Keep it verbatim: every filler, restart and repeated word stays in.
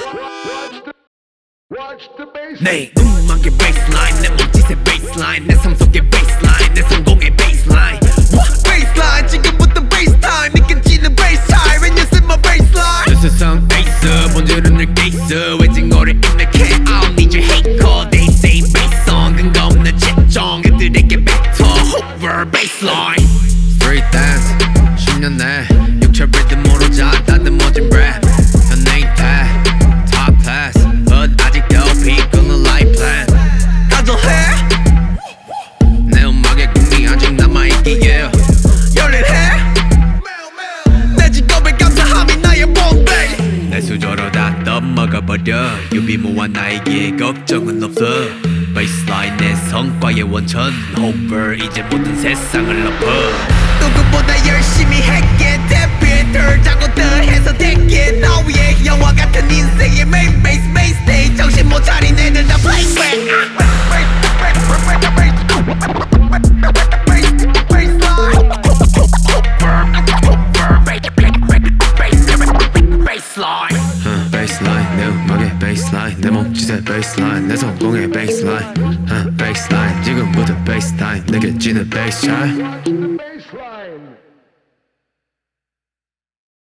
내 음악의 baseline, 내 몸짓의 baseline, 내 삶 속의 baseline, 내 성공의 baseline. Baseline, 지금부터 bass time, 느껴지는 bass time when you see my baseline. 저 세상 에이스, 본질은 늘 게이스, 외징어를 입력해. I don't need your hate call, they say bass song, 근거 없는 채정, 그들에게 뱉어 over baseline. Street dance, 십 년 내 육체 리듬으로 자다듬 멋진 랩. 연예인 탓, top class, but 아직도 비끄는 life plan. 다져해 내 음악에 꿈이 아직 남아있기에 열일해 내 직업에 감사함이 나의 봄베이. 내 수저로 다 떠먹어버려 유비무한 나에게 걱정은 없어. Baseline 내 성과의 원천 over 이제 모든 세상을 엎어. 누구보다 열심히 했기에 데뷔를 자고 더해서 됐기에 너 위에 영화 같은 인생의 main base main stage. 정신 못 차린 애들 다 playback. uh, Baseline 내 음악의 baseline, 내 몸짓의 baseline, 내 성공의 baseline. uh, Baseline 지금부터 bass time, 느껴지는 bass time.